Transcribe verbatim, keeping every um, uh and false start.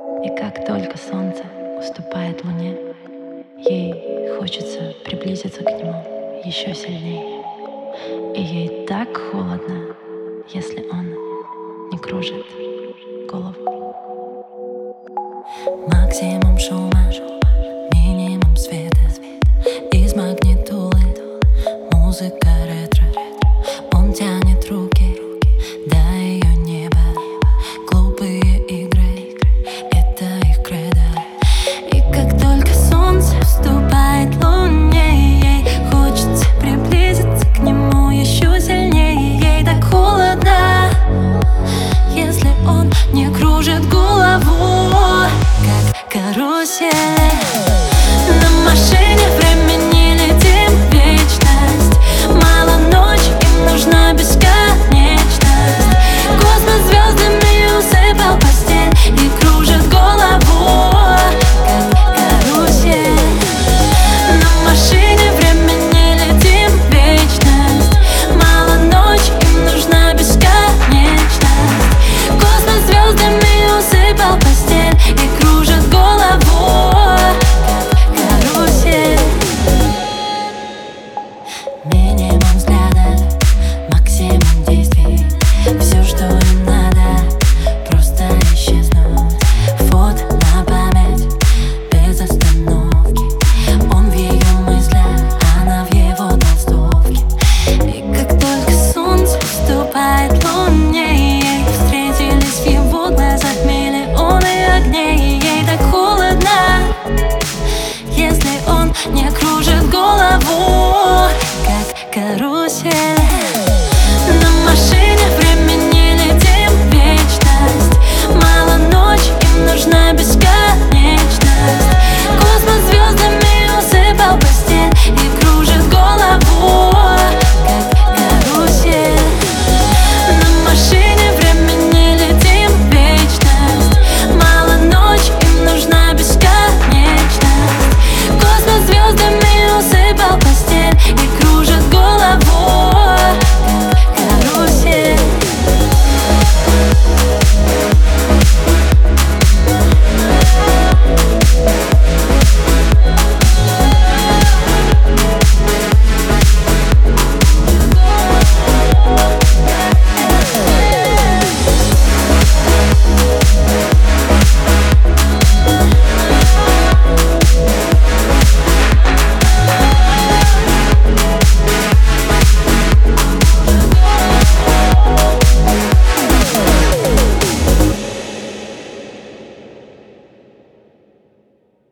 И как только солнце уступает луне, ей хочется приблизиться к нему еще сильнее. И ей так холодно, если он не кружит голову. Максимум шума, минимум света. Из магнитолы музыка ретро. Он тянет руки до ее неба. Глупые игры, это их кредо. И как только солнце вступает луне, ей хочется приблизиться к нему еще сильнее. Ей так холодно, если он не кружит голову, как карусель.